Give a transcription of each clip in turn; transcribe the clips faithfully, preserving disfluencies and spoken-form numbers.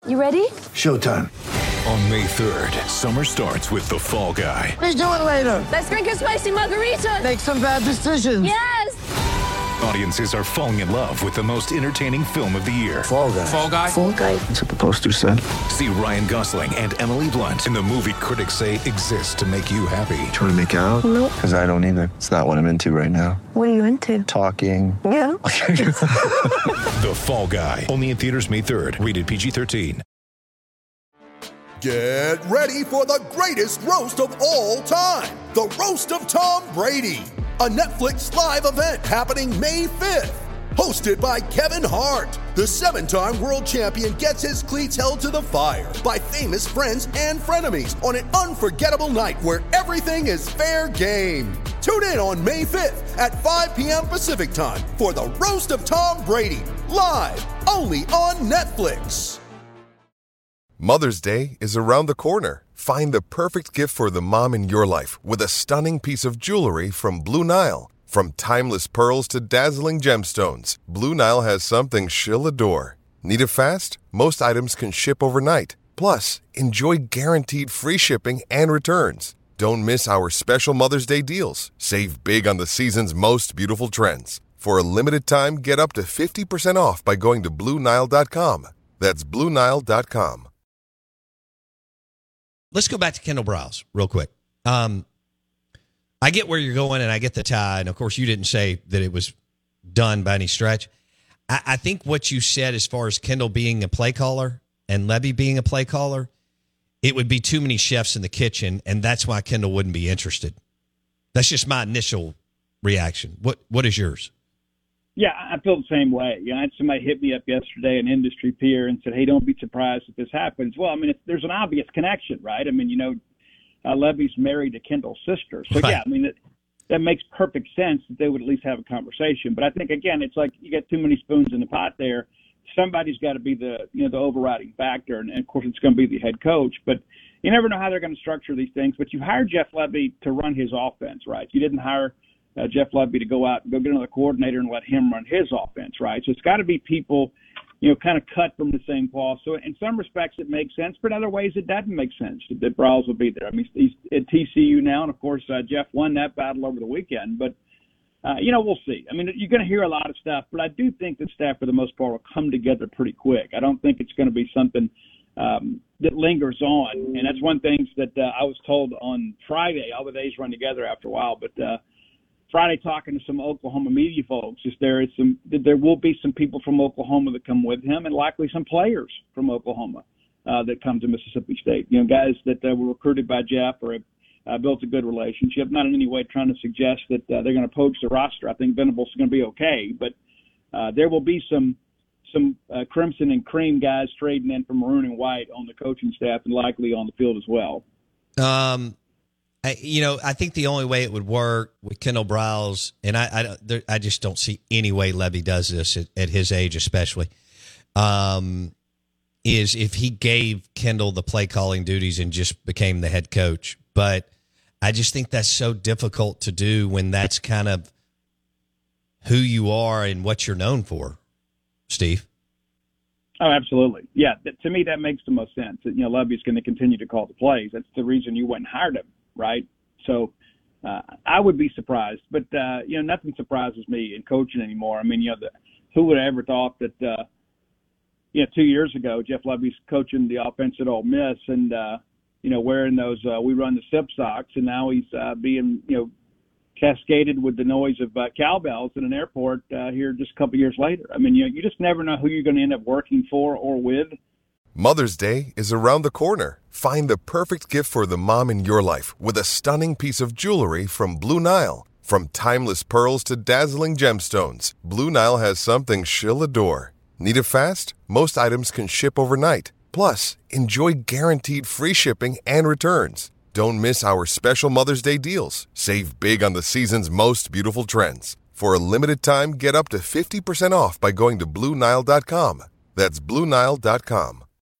You ready? Showtime. On May third, summer starts with The Fall Guy. Let's do it later. Let's drink a spicy margarita. Make some bad decisions. Yes! Audiences are falling in love with the most entertaining film of the year. Fall Guy. Fall Guy? Fall Guy. That's what the poster said. See Ryan Gosling and Emily Blunt in the movie critics say exists to make you happy. Trying to make it out? Nope. Because I don't either. It's not what I'm into right now. What are you into? Talking. Yeah. The Fall Guy. Only in theaters May third. Rated P G thirteen. Get ready for the greatest roast of all time. The Roast of Tom Brady. A Netflix live event happening May fifth. Hosted by Kevin Hart. The seven-time world champion gets his cleats held to the fire by famous friends and frenemies on an unforgettable night where everything is fair game. Tune in on May fifth at five p.m. Pacific time for the Roast of Tom Brady. Live only on Netflix. Mother's Day is around the corner. Find the perfect gift for the mom in your life with a stunning piece of jewelry from Blue Nile. From timeless pearls to dazzling gemstones, Blue Nile has something she'll adore. Need it fast? Most items can ship overnight. Plus, enjoy guaranteed free shipping and returns. Don't miss our special Mother's Day deals. Save big on the season's most beautiful trends. For a limited time, get up to fifty percent off by going to Blue Nile dot com. That's Blue Nile dot com. Let's go back to Kendall Briles real quick. Um, I get where you're going, and I get the tie. And, of course, you didn't say that it was done by any stretch. I, I think what you said as far as Kendall being a play caller and Levy being a play caller, it would be too many chefs in the kitchen, and that's why Kendall wouldn't be interested. That's just my initial reaction. What What is yours? Yeah, I feel the same way. You know, I had somebody hit me up yesterday, an industry peer, and said, hey, don't be surprised if this happens. Well, I mean, it's, there's an obvious connection, right? I mean, you know, uh, Levy's married to Kendall's sister. So, right. yeah, I mean, it, that makes perfect sense that they would at least have a conversation. But I think, again, it's like you got too many spoons in the pot there. Somebody's got to be the, you know, the overriding factor, and, and of course, it's going to be the head coach. But you never know how they're going to structure these things. But you hired Jeff Levy to run his offense, right? You didn't hire – Uh, Jeff Levy to go out and go get another coordinator and let him run his offense, right? So it's got to be people, you know, kind of cut from the same cloth. So in some respects it makes sense, but in other ways it doesn't make sense that Briles will be there. I mean, he's at T C U now, and of course uh, Jeff won that battle over the weekend. But, uh, you know, we'll see. I mean, you're going to hear a lot of stuff, but I do think the staff for the most part will come together pretty quick. I don't think it's going to be something um, that lingers on, and that's one thing that uh, I was told on Friday. All the days run together after a while, but uh, Friday talking to some Oklahoma media folks, is there is some there will be some people from Oklahoma that come with him, and likely some players from Oklahoma uh, that come to Mississippi State. You know, guys that uh, were recruited by Jeff or have uh, built a good relationship. Not in any way trying to suggest that uh, they're going to poach the roster. I think Venables is going to be okay, but uh, there will be some some uh, crimson and cream guys trading in from maroon and white on the coaching staff and likely on the field as well. Um. I, you know, I think the only way it would work with Kendall Briles, and I, I, there, I just don't see any way Levy does this at, at his age, especially, um, is if he gave Kendall the play calling duties and just became the head coach. But I just think that's so difficult to do when that's kind of who you are and what you're known for, Steve. Oh, absolutely. Yeah, that, to me, that makes the most sense. You know, Levy's going to continue to call the plays. That's the reason you went and hired him. Right. So uh, I would be surprised, but, uh, you know, nothing surprises me in coaching anymore. I mean, you know, the, who would have ever thought that, uh, you know, two years ago, Jeff Levy's coaching the offense at Ole Miss and, uh, you know, wearing those, uh, we run the sip socks, and now he's uh, being, you know, cascaded with the noise of uh, cowbells in an airport uh, here just a couple years later. I mean, you know, you just never know who you're going to end up working for or with. Mother's Day is around the corner. Find the perfect gift for the mom in your life with a stunning piece of jewelry from Blue Nile. From timeless pearls to dazzling gemstones, Blue Nile has something she'll adore. Need it fast? Most items can ship overnight. Plus, enjoy guaranteed free shipping and returns. Don't miss our special Mother's Day deals. Save big on the season's most beautiful trends. For a limited time, get up to fifty percent off by going to Blue Nile dot com. That's Blue Nile dot com.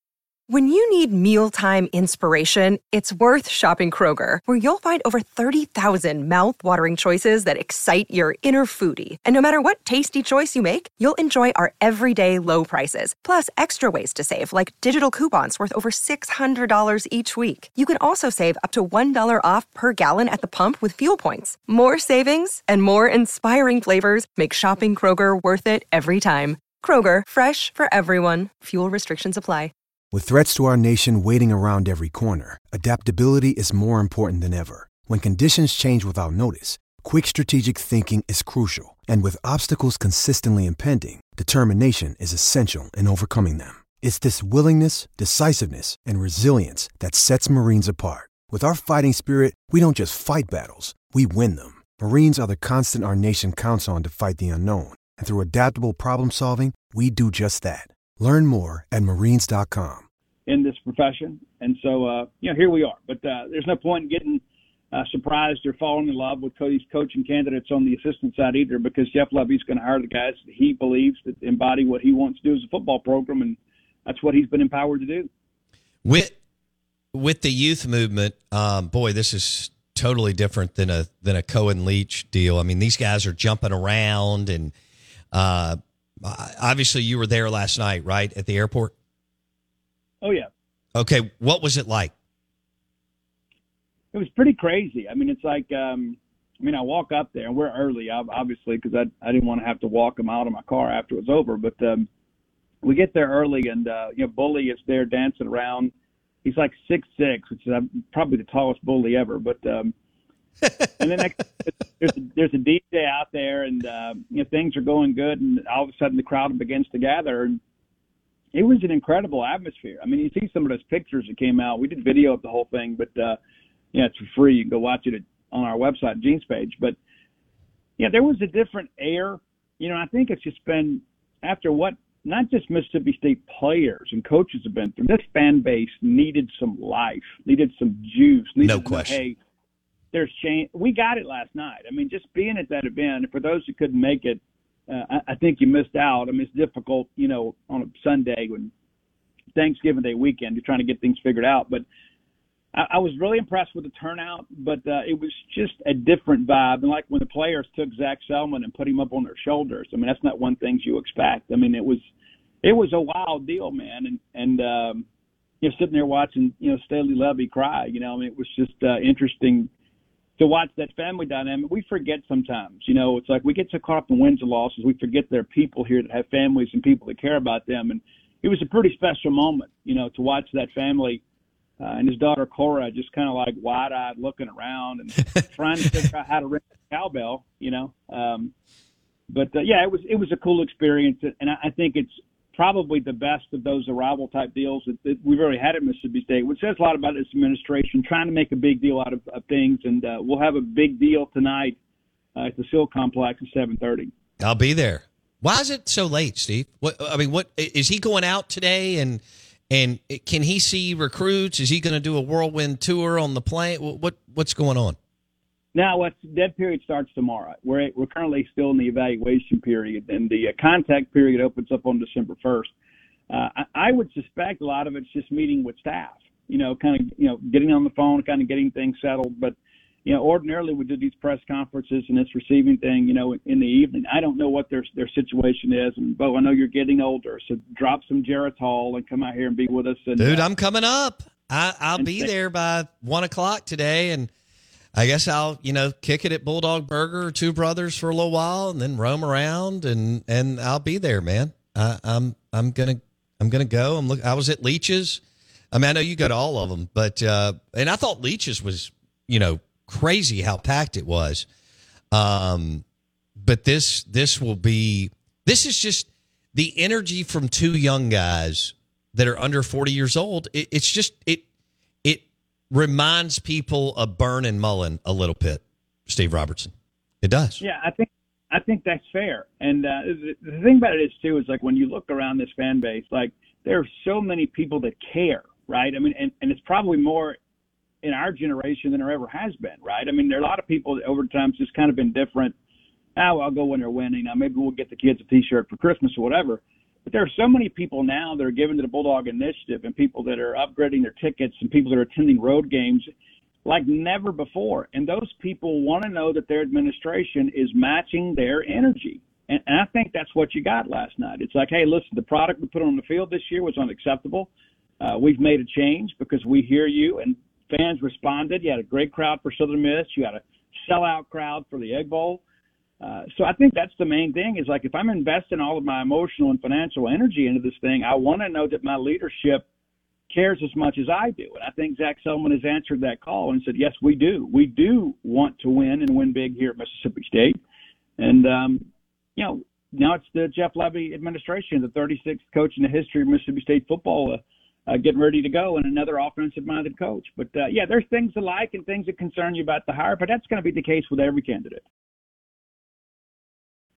When you need mealtime inspiration, it's worth shopping Kroger, where you'll find over thirty thousand mouth-watering choices that excite your inner foodie. And no matter what tasty choice you make, you'll enjoy our everyday low prices, plus extra ways to save, like digital coupons worth over six hundred dollars each week. You can also save up to one dollar off per gallon at the pump with fuel points. More savings and more inspiring flavors make shopping Kroger worth it every time. Kroger, fresh for everyone. Fuel restrictions apply. With threats to our nation waiting around every corner, adaptability is more important than ever. When conditions change without notice, quick strategic thinking is crucial. And with obstacles consistently impending, determination is essential in overcoming them. It's this willingness, decisiveness, and resilience that sets Marines apart. With our fighting spirit, we don't just fight battles, we win them. Marines are the constant our nation counts on to fight the unknown. And through adaptable problem solving, we do just that. Learn more at marines dot com. In this profession. And so, uh, you know, here we are. But uh, there's no point in getting uh, surprised or falling in love with these coaching candidates on the assistant side either, because Jeff Lebby's going to hire the guys that he believes that embody what he wants to do as a football program, and that's what he's been empowered to do. With with the youth movement, um, boy, this is totally different than a than a Cohen Leach deal. I mean, these guys are jumping around, and uh, obviously you were there last night, right, at the airport? Oh, yeah. Okay, what was it like? It was pretty crazy. I mean, it's like, um, I mean, I walk up there, and we're early, obviously, because I, I didn't want to have to walk them out of my car after it was over. But um, we get there early, and, uh, you know, Bully is there dancing around. He's like six six, which is probably the tallest bully ever. But um, and then next, there's, a, there's a D J out there, and, uh, you know, things are going good, and all of a sudden the crowd begins to gather, and it was an incredible atmosphere. I mean, you see some of those pictures that came out. We did video of the whole thing, but, uh, yeah, it's for free. You can go watch it on our website, Gene's page. But, yeah, there was a different air. You know, I think it's just been after what not just Mississippi State players and coaches have been through, this fan base needed some life, needed some juice. Needed no some, question. Hey, there's change. We got it last night. I mean, just being at that event, and for those who couldn't make it, Uh, I, I think you missed out. I mean, it's difficult, you know, on a Sunday when Thanksgiving Day weekend, you're trying to get things figured out. But I, I was really impressed with the turnout, but uh, it was just a different vibe. And like when the players took Zach Selman and put him up on their shoulders, I mean, that's not one thing you expect. I mean, it was it was a wild deal, man. And, and um, you know, sitting there watching, you know, Staley Levy cry, you know, I mean, it was just uh, interesting to watch that family dynamic. We forget sometimes, you know, it's like we get so caught up in wins and losses. We forget there are people here that have families and people that care about them. And it was a pretty special moment, you know, to watch that family uh, and his daughter Cora just kind of like wide-eyed looking around and trying to figure out how to ring the cowbell, you know. Um, but, uh, yeah, it was it was a cool experience, and I, I think it's probably the best of those arrival-type deals that, that we've already had at Mississippi State, which says a lot about this administration, trying to make a big deal out of, of things. And uh, we'll have a big deal tonight uh, at the Seal Complex at seven thirty. I'll be there. Why is it so late, Steve? What I mean, what is he going out today, and and can he see recruits? Is he going to do a whirlwind tour on the plane? What what's going on? Now, what's dead period starts tomorrow. We're we're currently still in the evaluation period, and the uh, contact period opens up on December first. Uh, I, I would suspect a lot of it's just meeting with staff, you know, kind of, you know, getting on the phone, kind of getting things settled. But, you know, ordinarily we do these press conferences and this receiving thing, you know, in the evening. I don't know what their their situation is, and Bo, I know you're getting older, so drop some Geritol and come out here and be with us. And, Dude, uh, I'm coming up. I, I'll be there by one o'clock today, and I guess I'll, you know, kick it at Bulldog Burger or Two Brothers for a little while, and then roam around, and, and I'll be there, man. I, I'm I'm gonna I'm gonna go. I'm look. I was at Leach's. I mean, I know you go to all of them, but uh, and I thought Leach's was, you know, crazy how packed it was. Um, but this this will be this is just the energy from two young guys that are under forty years old. It, it's just it. reminds people of Byrne and Mullen a little bit, Steve Robertson. It does. Yeah, I think I think that's fair. And uh, the, the thing about it is, too, is like when you look around this fan base, like there are so many people that care, right? I mean, and, and it's probably more in our generation than there ever has been, right? I mean, there are a lot of people that over time just kind of been different. Oh, I'll go when they're winning. Now, maybe we'll get the kids a T-shirt for Christmas or whatever. But there are so many people now that are given to the Bulldog Initiative and people that are upgrading their tickets and people that are attending road games like never before. And those people want to know that their administration is matching their energy. And, and I think that's what you got last night. It's like, hey, listen, the product we put on the field this year was unacceptable. Uh, we've made a change because we hear you, and fans responded. You had a great crowd for Southern Miss. You had a sellout crowd for the Egg Bowl. Uh, so I think that's the main thing is like if I'm investing all of my emotional and financial energy into this thing, I want to know that my leadership cares as much as I do. And I think Zach Selman has answered that call and said, yes, we do. We do want to win and win big here at Mississippi State. And, um, you know, now it's the Jeff Lebby administration, the thirty-sixth coach in the history of Mississippi State football, uh, uh, getting ready to go, and another offensive-minded coach. But, uh, yeah, there's things to like and things that concern you about the hire, but that's going to be the case with every candidate.